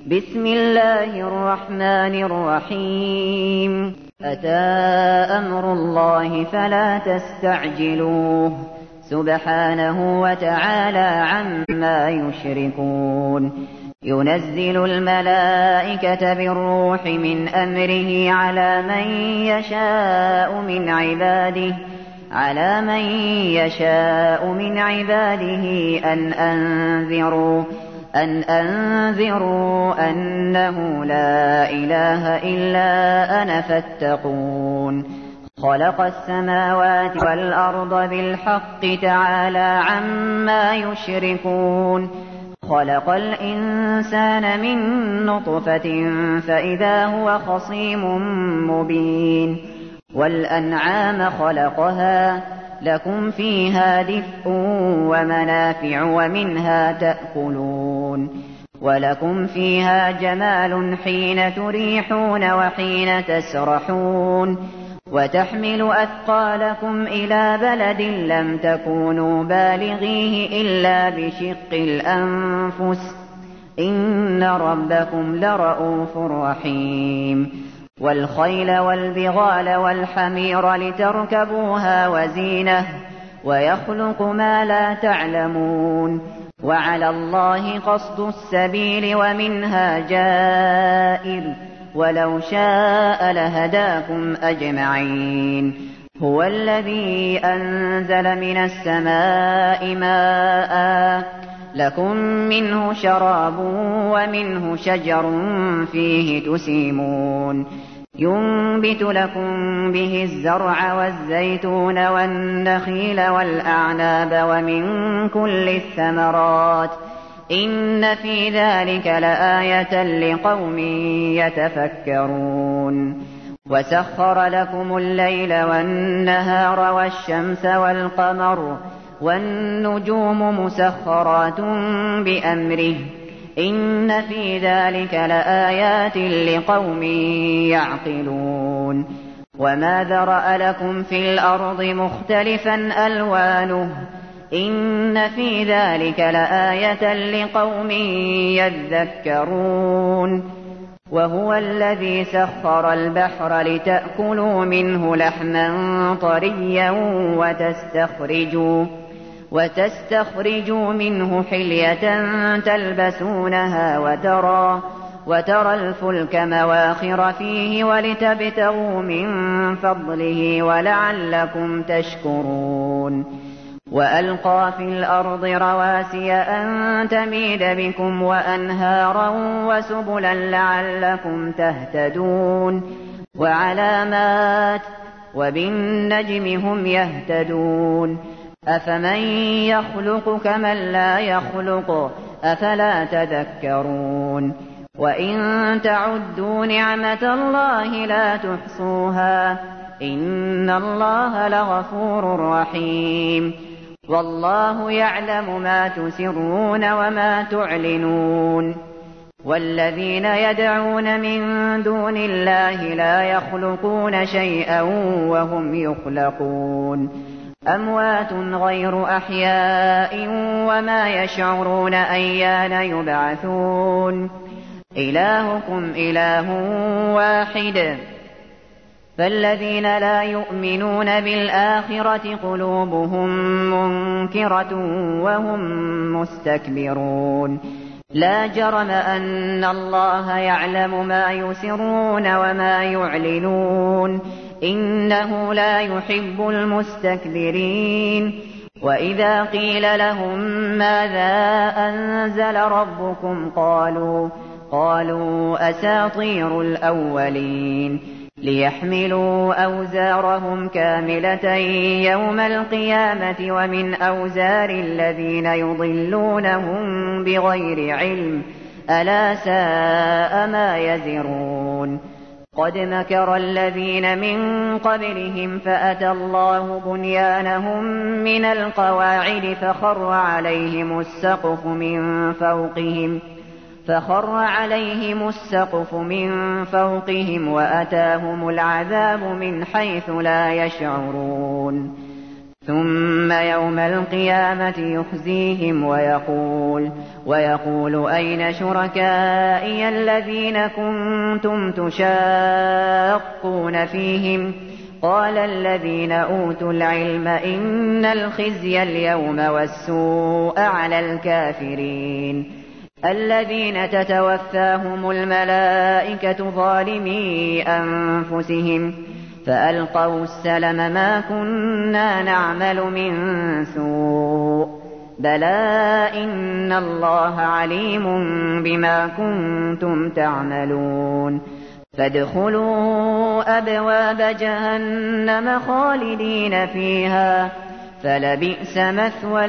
بسم الله الرحمن الرحيم أتى أمر الله فلا تستعجلوه سبحانه وتعالى عما يشركون ينزل الملائكة بالروح من أمره على من يشاء من عباده أن أنذروا أنه لا إله إلا أنا فاتقون خلق السماوات والأرض بالحق تعالى عما يشركون خلق الإنسان من نطفة فإذا هو خصيم مبين والأنعام خلقها لكم فيها دفء ومنافع ومنها تأكلون ولكم فيها جمال حين تريحون وحين تسرحون وتحمل أثقالكم إلى بلد لم تكونوا بالغيه إلا بشق الأنفس إن ربكم لرءوف رحيم والخيل والبغال والحمير لتركبوها وزينة ويخلق ما لا تعلمون وعلى الله قصد السبيل ومنها جائر ولو شاء لهداكم أجمعين هو الذي أنزل من السماء ماء لكم منه شراب ومنه شجر فيه تسيمون ينبت لكم به الزرع والزيتون والنخيل والأعناب ومن كل الثمرات إن في ذلك لآية لقوم يتفكرون وسخر لكم الليل والنهار والشمس والقمر والنجوم مسخرات بأمره إن في ذلك لآيات لقوم يعقلون وما ذرأ لكم في الأرض مختلفا ألوانه إن في ذلك لآية لقوم يذكرون وهو الذي سخر البحر لتأكلوا منه لحما طريا وتستخرجوا منه حلية تلبسونها وترى الفلك مواخر فيه ولتبتغوا من فضله ولعلكم تشكرون وألقى في الأرض رواسي أن تميد بكم وأنهارا وسبلا لعلكم تهتدون وعلامات وبالنجم هم يهتدون أفمن يخلق كمن لا يخلق أفلا تذكرون وإن تعدوا نعمة الله لا تحصوها إن الله لغفور رحيم والله يعلم ما تسرون وما تعلنون والذين يدعون من دون الله لا يخلقون شيئا وهم يخلقون أموات غير أحياء وما يشعرون أيان يبعثون إلهكم إله واحد فالذين لا يؤمنون بالآخرة قلوبهم منكرة وهم مستكبرون لا جرم أن الله يعلم ما يسرون وما يعلنون إنه لا يحب المستكبرين وإذا قيل لهم ماذا أنزل ربكم قالوا أساطير الأولين ليحملوا أوزارهم كاملة يوم القيامة ومن أوزار الذين يضلونهم بغير علم ألا ساء ما يزرون قد مكر الذين من قبلهم فأتى الله بنيانهم من القواعد فخر عليهم السقف من فوقهم وأتاهم العذاب من حيث لا يشعرون ثم يوم القيامة يخزيهم ويقول أين شركائي الذين كنتم تشاقون فيهم قال الذين أوتوا العلم إن الخزي اليوم والسوء على الكافرين الذين تتوفاهم الملائكة ظالمي أنفسهم فألقوا السلم ما كنا نعمل من سوء بلى إن الله عليم بما كنتم تعملون فادخلوا أبواب جهنم خالدين فيها فلبئس مثوى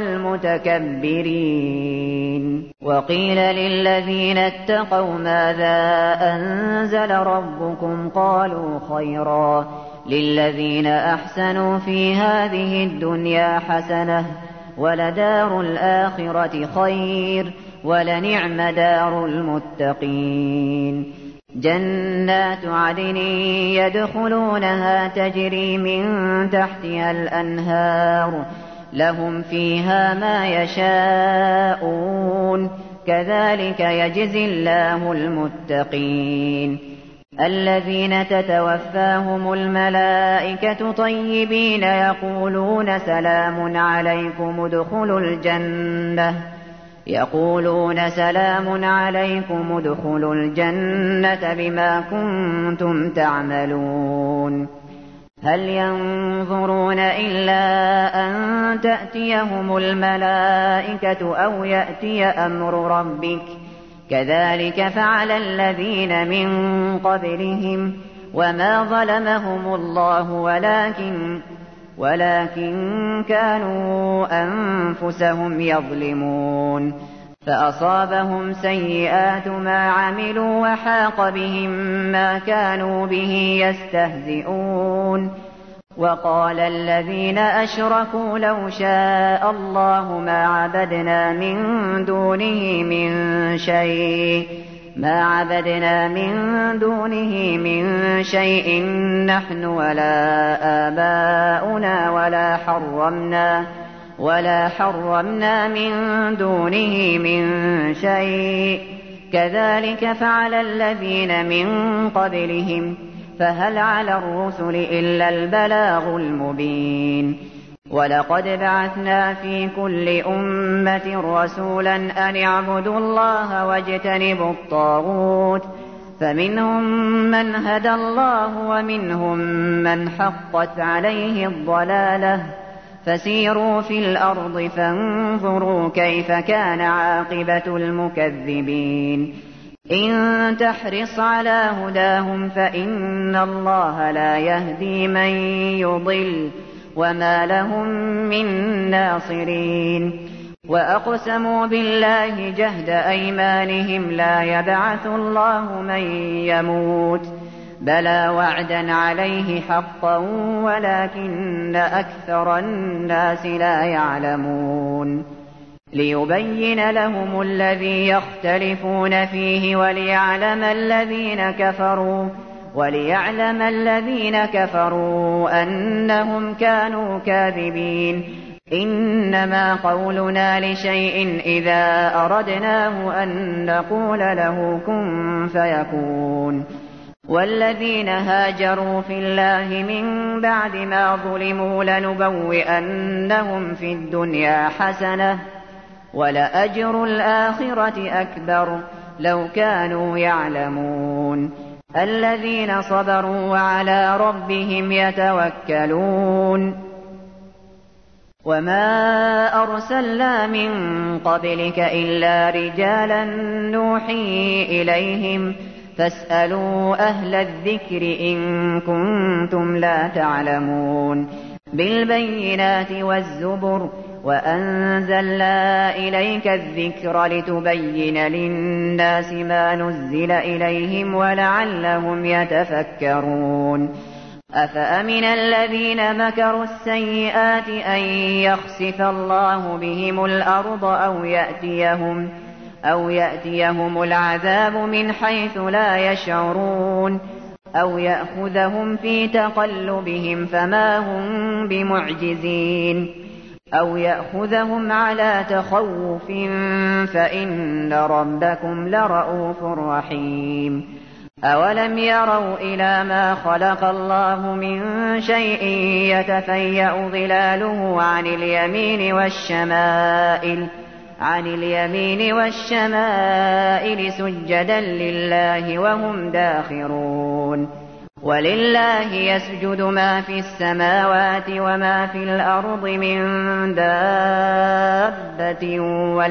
المتكبرين وقيل للذين اتقوا ماذا أنزل ربكم قالوا خيرا للذين أحسنوا في هذه الدنيا حسنة ولدار الآخرة خير ولنعم دار المتقين جنات عدن يدخلونها تجري من تحتها الأنهار لهم فيها ما يشاءون كذلك يجزي الله المتقين الذين تتوفاهم الملائكة طيبين يقولون سلام عليكم ادخلوا الجنة بما كنتم تعملون هل ينظرون إلا أن تأتيهم الملائكة أو يأتي أمر ربك كذلك فعل الذين من قبلهم وما ظلمهم الله ولكن كانوا أنفسهم يظلمون فأصابهم سيئات ما عملوا وحاق بهم ما كانوا به يستهزئون وقال الذين أشركوا لو شاء الله ما عبدنا من دونه من شيء نحن ولا آباؤنا ولا حرمنا من دونه من شيء كذلك فعل الذين من قبلهم فهل على الرسل إلا البلاغ المبين ولقد بعثنا في كل أمة رسولا أن اعبدوا الله واجتنبوا الطاغوت فمنهم من هدى الله ومنهم من حقت عليه الضلالة فسيروا في الأرض فانظروا كيف كان عاقبة المكذبين إن تحرص على هداهم فإن الله لا يهدي من يضل وما لهم من ناصرين وأقسموا بالله جهد أيمانهم لا يبعث الله من يموت بلى وعدا عليه حقا ولكن أكثر الناس لا يعلمون ليبين لهم الذي يختلفون فيه وليعلم الذين كفروا أنهم كانوا كاذبين إنما قولنا لشيء إذا أردناه أن نقول له كن فيكون والذين هاجروا في الله من بعد ما ظلموا لنبوئنهم في الدنيا حسنة ولأجر الآخرة أكبر لو كانوا يعلمون الذين صبروا وعلى ربهم يتوكلون وما أرسلنا من قبلك إلا رجالا نوحي إليهم فاسألوا أهل الذكر إن كنتم لا تعلمون بالبينات والزبر وأنزلنا إليك الذكر لتبين للناس ما نزل إليهم ولعلهم يتفكرون أفأمن الذين مكروا السيئات أن يخسف الله بهم الأرض أو يأتيهم العذاب من حيث لا يشعرون أو يأخذهم في تقلبهم فما هم بمعجزين أو يأخذهم على تخوف فإن ربكم لرءوف رحيم أولم يروا إلى ما خلق الله من شيء يتفيأ ظلاله عن اليمين والشمائل سجدا لله وهم داخرون ولله يسجد ما في السماوات وما في الأرض من دابة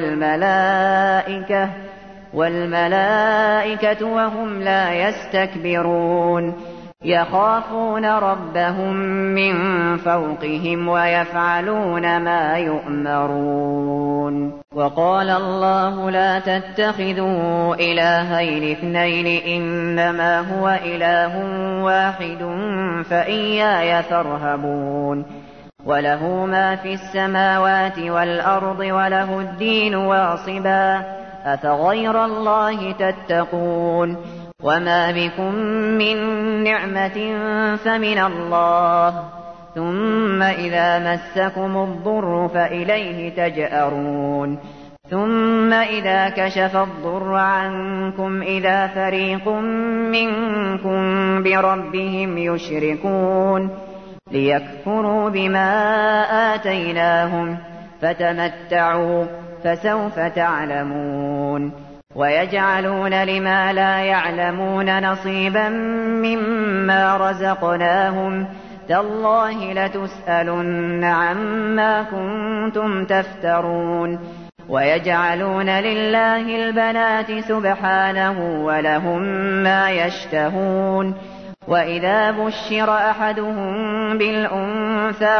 والملائكة وهم لا يستكبرون يخافون ربهم من فوقهم ويفعلون ما يؤمرون وقال الله لا تتخذوا إلهين اثنين إنما هو إله واحد فإياي فارهبون وله ما في السماوات والأرض وله الدين واصبا أفغير الله تتقون وما بكم من نعمة فمن الله ثم إذا مسكم الضر فإليه تجأرون ثم إذا كشف الضر عنكم إذا فريق منكم بربهم يشركون ليكفروا بما آتيناهم فتمتعوا فسوف تعلمون ويجعلون لما لا يعلمون نصيبا مما رزقناهم تالله لتسألن عما كنتم تفترون ويجعلون لله البنات سبحانه ولهم ما يشتهون وإذا بشر أحدهم بالأنثى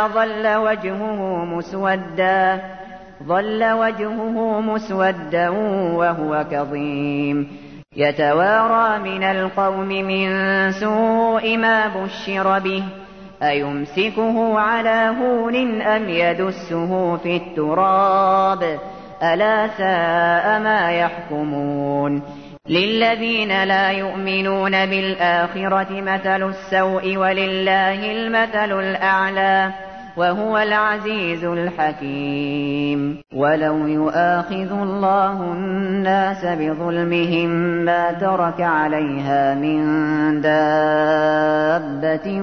ظل وجهه مسودا وهو كظيم يتوارى من القوم من سوء ما بشر به أيمسكه على هون أم يدسه في التراب ألا ساء ما يحكمون للذين لا يؤمنون بالآخرة مثل السوء ولله المثل الأعلى وهو العزيز الحكيم ولو يؤاخذ الله الناس بظلمهم ما ترك عليها من دابة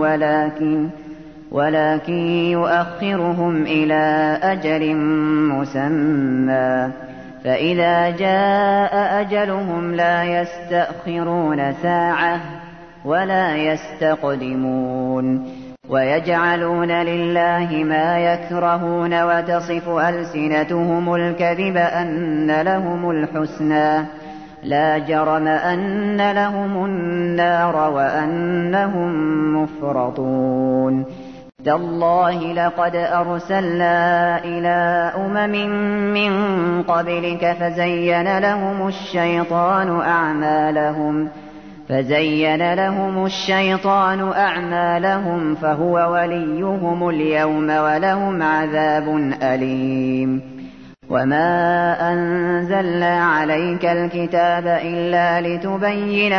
ولكن يؤخرهم إلى أجل مسمى فإذا جاء أجلهم لا يستأخرون ساعة ولا يستقدمون ويجعلون لله ما يكرهون وتصف ألسنتهم الكذب أن لهم الحسنى لا جرم أن لهم النار وأنهم مفرطون تالله لقد أرسلنا إلى من قبلك فزين لهم الشيطان أعمالهم فهو وليهم اليوم ولهم عذاب أليم وما أنزلنا عليك الكتاب إلا لتبين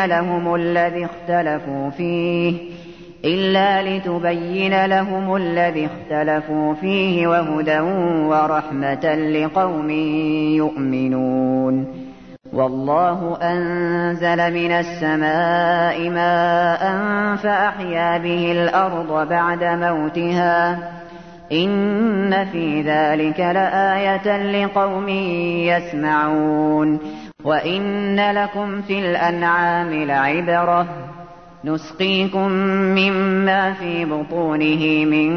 لهم الذي اختلفوا فيه وهدى ورحمة لقوم يؤمنون والله أنزل من السماء ماء فأحيا به الأرض بعد موتها إن في ذلك لآية لقوم يسمعون وإن لكم في الأنعام لعبرة نسقيكم مما في بطونه من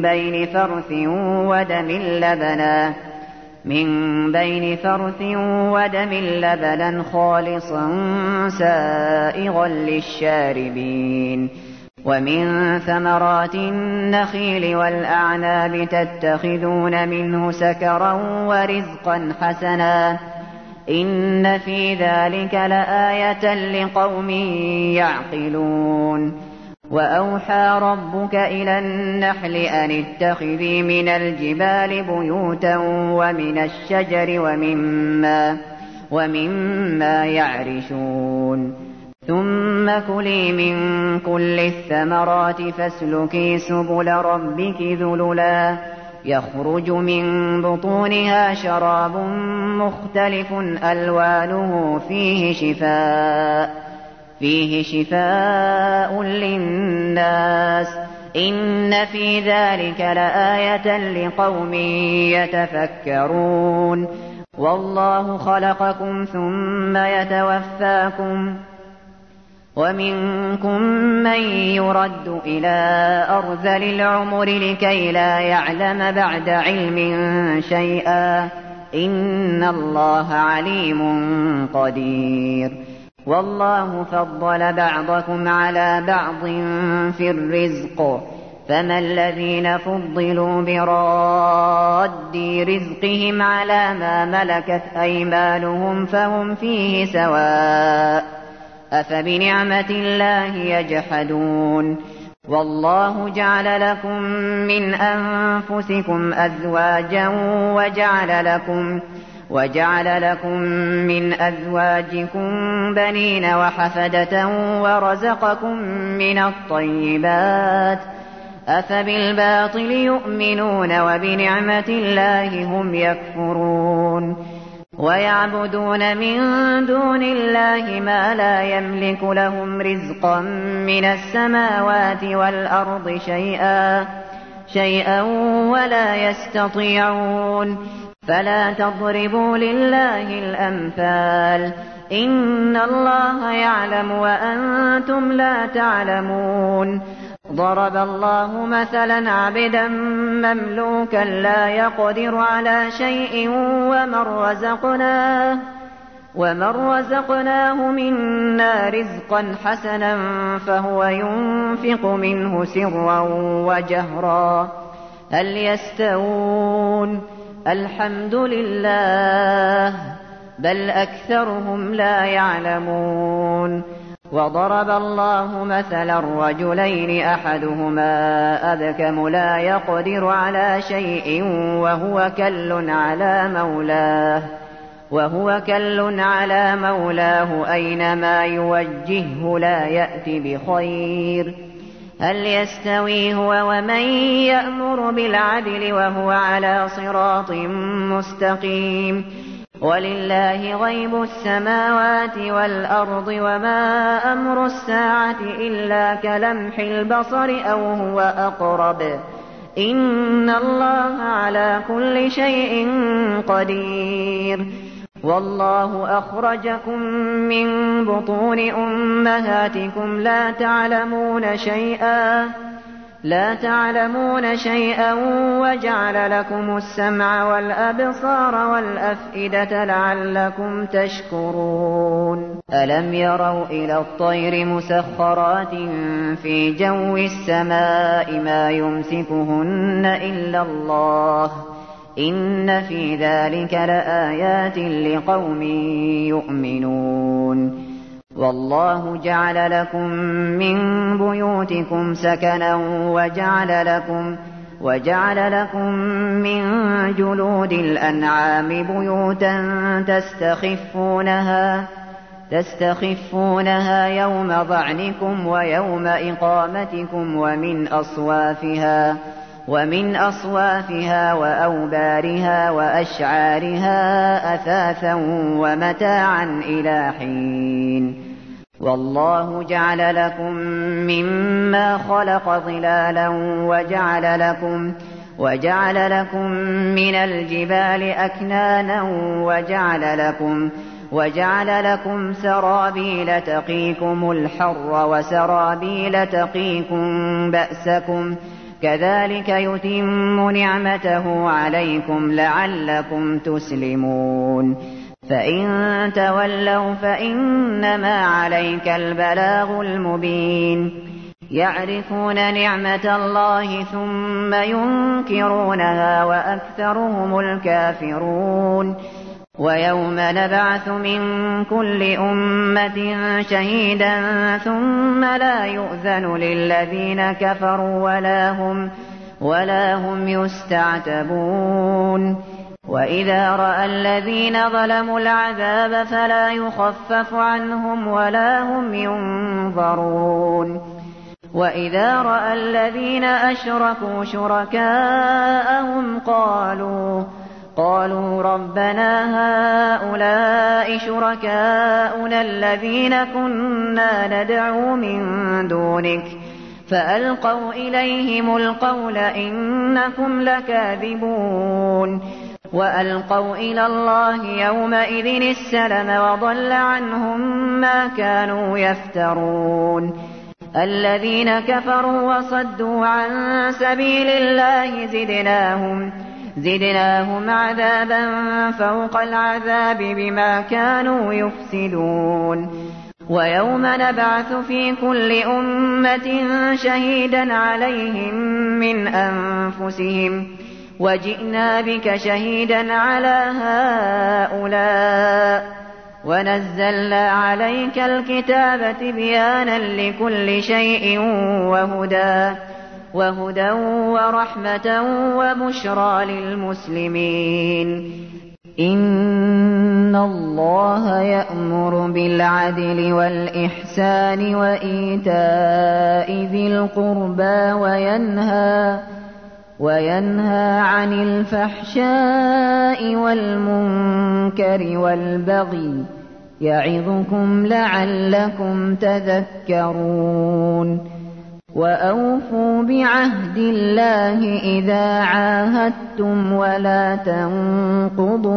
بين فرث ودم لبنا خالصا سائغا للشاربين ومن ثمرات النخيل والأعناب تتخذون منه سكرا ورزقا حسنا إن في ذلك لآية لقوم يعقلون وأوحى ربك إلى النحل أن اتخذي من الجبال بيوتا ومن الشجر ومما يعرشون ثم كلي من كل الثمرات فاسلكي سبل ربك ذللا يخرج من بطونها شراب مختلف ألوانه فيه شفاء للناس إن في ذلك لآية لقوم يتفكرون والله خلقكم ثم يتوفاكم ومنكم من يرد إلى أرذل العمر لكي لا يعلم بعد علم شيئا إن الله عليم قدير والله فضل بعضكم على بعض في الرزق فما الذين فضلوا براد رزقهم على ما ملكت أيمانهم فهم فيه سواء أفبنعمة الله يجحدون والله جعل لكم من أنفسكم أزواجا وجعل لكم من أزواجكم بنين وحفدة ورزقكم من الطيبات أفبالباطل يؤمنون وبنعمة الله هم يكفرون ويعبدون من دون الله ما لا يملك لهم رزقا من السماوات والأرض شيئا ولا يستطيعون فلا تضربوا لله الأمثال إن الله يعلم وأنتم لا تعلمون ضرب الله مثلا عبدا مملوكا لا يقدر على شيء ومن رزقناه منا رزقا حسنا فهو ينفق منه سرا وجهرا هل يستوون الحمد لله بل أكثرهم لا يعلمون وضرب الله مثلا رجلين أحدهما أبكم لا يقدر على شيء وهو كل على مولاه أينما يوجهه لا يأتي بخير هل يستوي هو ومن يأمر بالعدل وهو على صراط مستقيم ولله غيب السماوات والأرض وما أمر الساعة إلا كلمح البصر أو هو أقرب إن الله على كل شيء قدير والله أخرجكم من بطون أمهاتكم لا تعلمون شيئا وجعل لكم السمع والأبصار والأفئدة لعلكم تشكرون ألم يروا إلى الطير مسخرات في جو السماء ما يمسكهن إلا الله إن في ذلك لآيات لقوم يؤمنون والله جعل لكم من بيوتكم سكنا وجعل لكم من جلود الأنعام بيوتا تستخفونها يوم ظعنكم ويوم إقامتكم ومن أصوافها وأوبارها وأشعارها أثاثا ومتاعا إلى حين والله جعل لكم مما خلق ظلالا وجعل لكم من الجبال أكنانا وجعل لكم سرابيل تقيكم الحر وسرابيل تقيكم بأسكم كذلك يتم نعمته عليكم لعلكم تسلمون فإن تولوا فإنما عليك البلاغ المبين يعرفون نعمة الله ثم ينكرونها وأكثرهم الكافرون ويوم نبعث من كل أمة شهيدا ثم لا يؤذن للذين كفروا ولا هم يستعتبون وإذا رأى الذين ظلموا العذاب فلا يخفف عنهم ولا هم ينظرون وإذا رأى الذين أشركوا شركاءهم قالوا ربنا هؤلاء شركاؤنا الذين كنا ندعو من دونك فألقوا إليهم القول إنكم لكاذبون وألقوا إلى الله يومئذ السلم وضل عنهم ما كانوا يفترون الذين كفروا وصدوا عن سبيل الله زدناهم عذابا فوق العذاب بما كانوا يفسدون ويوم نبعث في كل أمة شهيدا عليهم من أنفسهم وجئنا بك شهيدا على هؤلاء ونزلنا عليك الكتاب تبيانا لكل شيء وهدى ورحمة وبشرى للمسلمين إن الله يأمر بالعدل والإحسان وإيتاء ذي القربى وينهى عن الفحشاء والمنكر والبغي يعظكم لعلكم تذكرون وأوفوا بعهد الله إذا عاهدتم ولا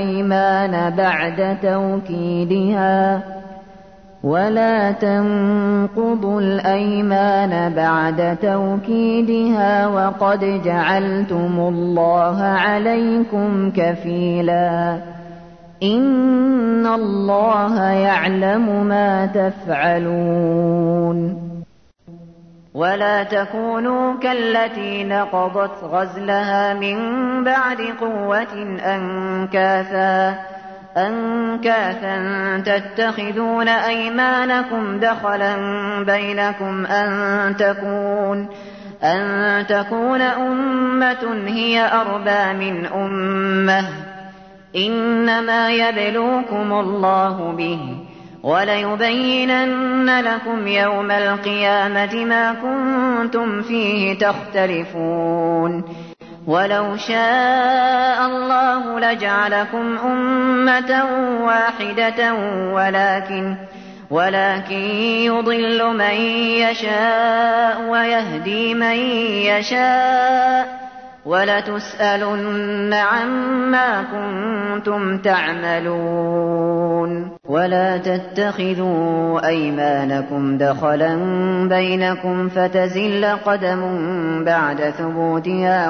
تنقضوا الأيمان بعد توكيدها وقد جعلتم الله عليكم كفيلا إن الله يعلم ما تفعلون ولا تكونوا كالتي نقضت غزلها من بعد قوة أنكاثا تتخذون أيمانكم دخلا بينكم أن تكون أمة هي أربى من أمة إنما يبلوكم الله به وليبينن لكم يوم القيامة ما كنتم فيه تختلفون ولو شاء الله لجعلكم أمة واحدة ولكن يضل من يشاء ويهدي من يشاء ولتسألن عما كنتم تعملون ولا تتخذوا أيمانكم دخلا بينكم فتزل قدم بعد ثبوتها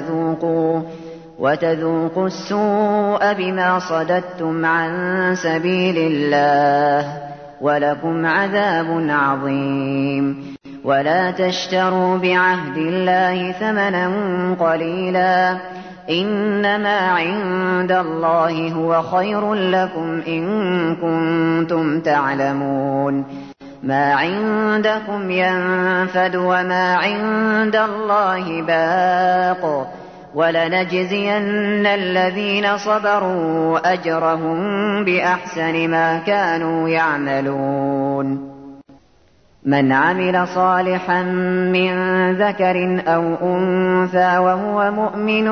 وتذوقوا السوء بما صددتم عن سبيل الله ولكم عذاب عظيم ولا تشتروا بعهد الله ثمنا قليلا إنما عند الله هو خير لكم إن كنتم تعلمون ما عندكم ينفد وما عند الله باق ولنجزين الذين صبروا أجرهم بأحسن ما كانوا يعملون من عمل صالحا من ذكر أو أنثى وهو مؤمن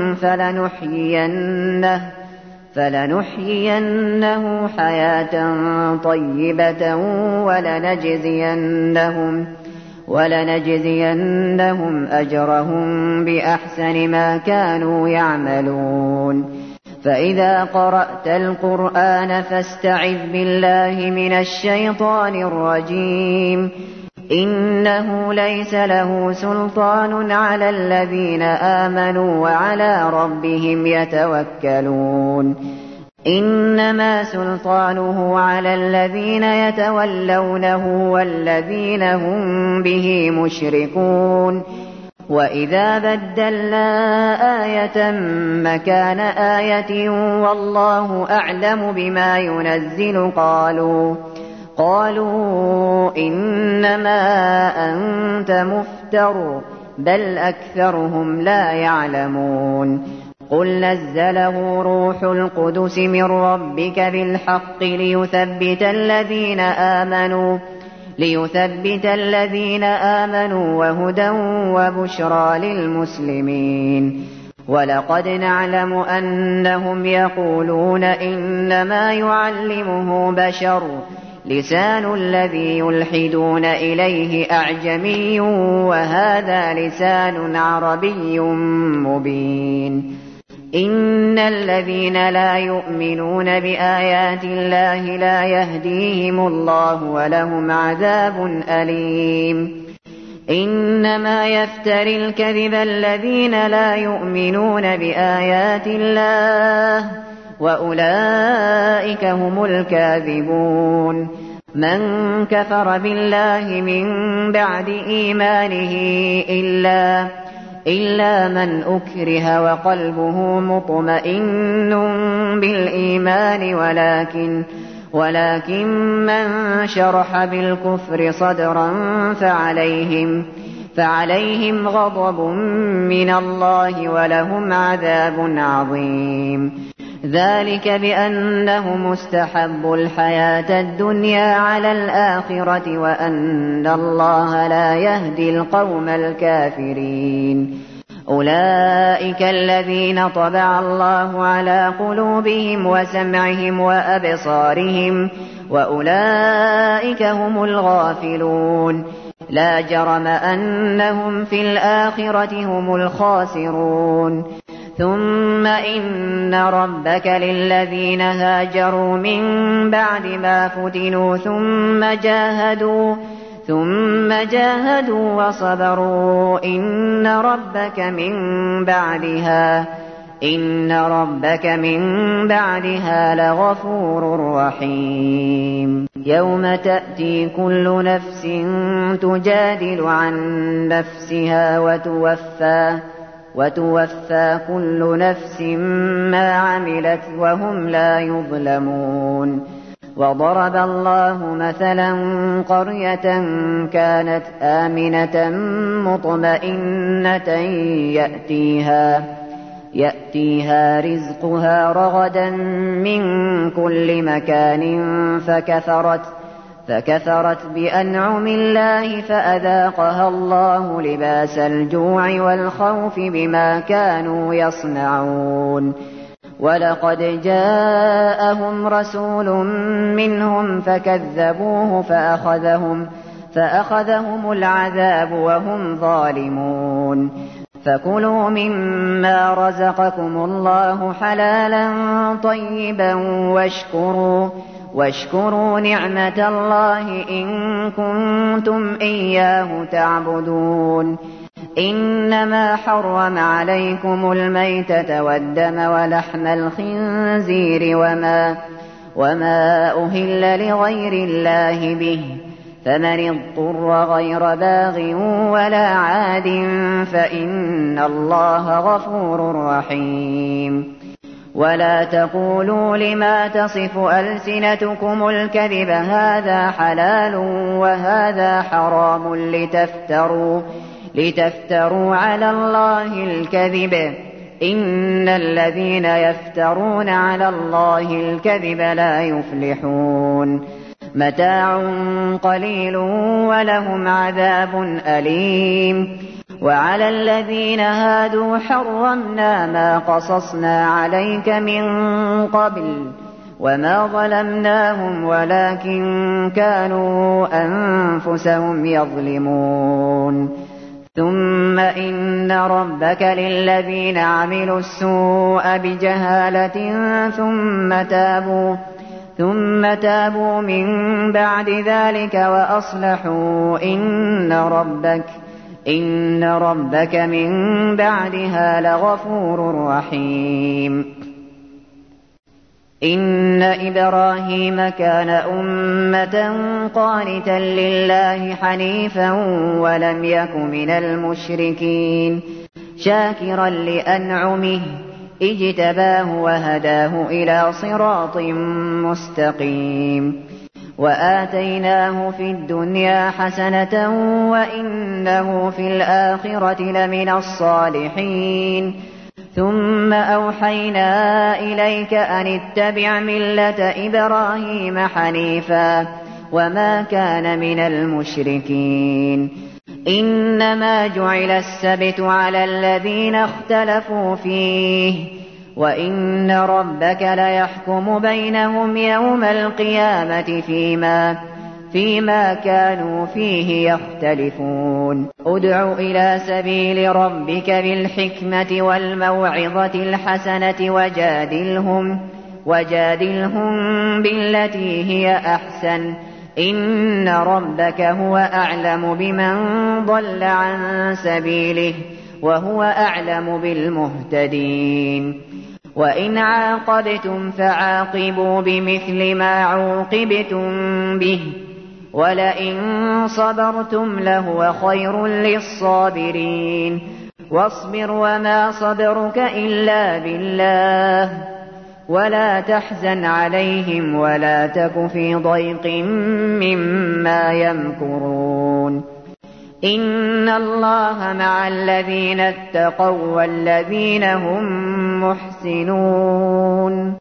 فلنحيينه حياة طيبة ولنجزينهم أجرهم بأحسن ما كانوا يعملون فإذا قرأت القرآن فاستعذ بالله من الشيطان الرجيم إنه ليس له سلطان على الذين آمنوا وعلى ربهم يتوكلون إنما سلطانه على الذين يتولونه والذين هم به مشركون وإذا بدلنا آية مكان آية والله أعلم بما ينزل قالوا إنما أنت مفتر بل أكثرهم لا يعلمون قل نزله روح القدس من ربك بالحق ليثبت الذين آمنوا وهدى وبشرى للمسلمين. ولقد نعلم أنهم يقولون إنما يعلمه بشر لسان الذي يلحدون إليه أعجمي وهذا لسان عربي مبين. إن الذين لا يؤمنون بآيات الله لا يهديهم الله ولهم عذاب أليم. إنما يفتري الكذب الذين لا يؤمنون بآيات الله وأولئك هم الكاذبون. من كفر بالله من بعد إيمانه إلا من أكره وقلبه مطمئن بالإيمان ولكن من شرح بالكفر صدرا فعليهم غضب من الله ولهم عذاب عظيم. ذلك بأنهم استحبوا الحياة الدنيا على الآخرة وأن الله لا يهدي القوم الكافرين. أولئك الذين طبع الله على قلوبهم وسمعهم وأبصارهم وأولئك هم الغافلون. لا جرم أنهم في الآخرة هم الخاسرون. ثم إن ربك للذين هاجروا من بعد ما فتنوا ثم جاهدوا وصبروا إن ربك من بعدها لغفور رحيم. يوم تأتي كل نفس تجادل عن نفسها وتوفى كل نفس ما عملت وهم لا يظلمون. وضرب الله مثلا قرية كانت آمنة مطمئنة يأتيها رزقها رغدا من كل مكان فكفرت بأنعم الله فأذاقها الله لباس الجوع والخوف بما كانوا يصنعون. ولقد جاءهم رسول منهم فكذبوه فأخذهم العذاب وهم ظالمون. فكلوا مما رزقكم الله حلالا طيبا واشكروا نعمة الله إن كنتم إياه تعبدون. إنما حرم عليكم الميتة والدم ولحم الخنزير وما أهل لغير الله به فمن اضطر غير باغ ولا عاد فإن الله غفور رحيم. ولا تقولوا لما تصف ألسنتكم الكذب هذا حلال وهذا حرام لتفتروا على الله الكذب إن الذين يفترون على الله الكذب لا يفلحون. متاع قليل ولهم عذاب أليم. وعلى الذين هادوا حرمنا ما قصصنا عليك من قبل وما ظلمناهم ولكن كانوا أنفسهم يظلمون. ثم إن ربك للذين عملوا السوء بجهالة ثم تابوا من بعد ذلك وأصلحوا إن ربك من بعدها لغفور رحيم. إن إبراهيم كان أمة قانتا لله حنيفا ولم يك من المشركين شاكرا لأنعمه اجتباه وهداه إلى صراط مستقيم. وآتيناه في الدنيا حسنة وإنه في الآخرة لمن الصالحين. ثم أوحينا إليك أن اتبع ملة إبراهيم حنيفا وما كان من المشركين إنما جعل السبت على الذين اختلفوا فيه وإن ربك ليحكم بينهم يوم القيامة فيما كانوا فيه يختلفون ادع إلى سبيل ربك بالحكمة والموعظة الحسنة وجادلهم بالتي هي أحسن إن ربك هو أعلم بمن ضل عن سبيله وهو أعلم بالمهتدين وإن عاقبتم فعاقبوا بمثل ما عوقبتم به ولئن صبرتم لهو خير للصابرين واصبر وما صبرك إلا بالله ولا تحزن عليهم ولا تك في ضيق مما يمكرون إن الله مع الذين اتقوا والذين هم محسنون